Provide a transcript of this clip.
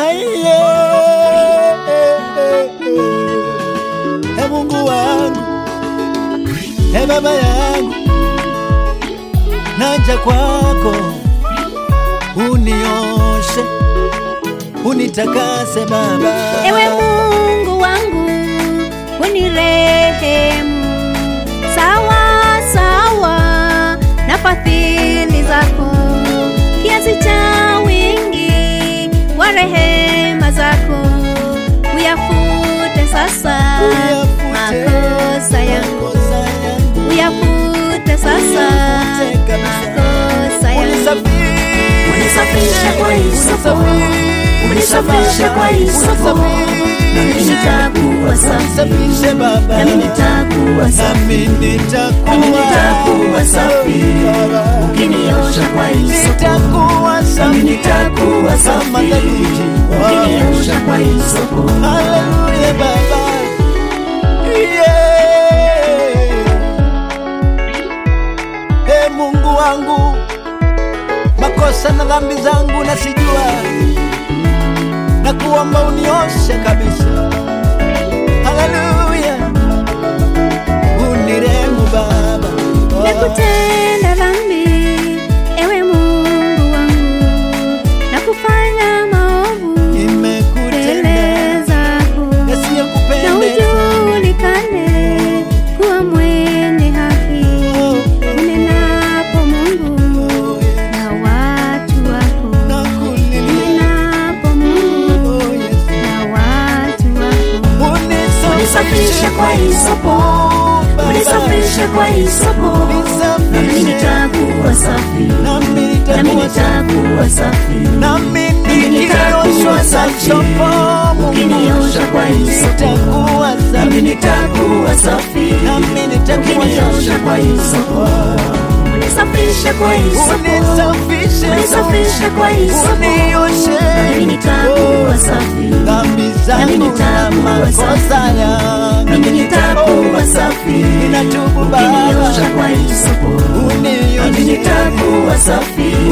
Mungu wangu, Baba yangu, naja kwako, unioshe, unitakase Baba. Ewe Mungu wangu, unirehemu sawa sawa na fadhili zako, kiasi cha wingi wa rehema zako, uyafute sasa makosa yangu, uyafute sasa makosa yangu. Unisafishe kwa hisopo, unisafishe kwa hisopo, nami nitakuwa safi, nami nitakuwa safi, nami nitakuwa safi. Ukiniosha kwa hisopo, nami nitakuwa safi, ukiniosha kwa hisopo. Haleluya Baba, Mungu wangu, makosa na dhambi zangu nasijua, na kuomba unioshe kabisa. Haleluya, unirehemu Baba. Nakutenda dhambi, ewe Mungu wangu, na kufanya maovu mbele zako, na ujulikane kuwa mwenye haki unenapo Mungu na watu wako, unenapo Mungu na watu wako. Unisafishe kwa hisopo, unisafishe kwa hisopo, nami nitakuwa safi, nami nitakuwa safi, nami nitakuwa safi. Ukiniosha kwa hisopo, nami nitakuwa safi, ukiniosha kwa hisopo. Unisafishe kwa hisopo, unisafishe kwa hisopo, nami nitakuwa safi, nami nitakuwa safi, nami nitakuwa safi. Ukiniosha kwa hisopo, nami nitakuwa safi,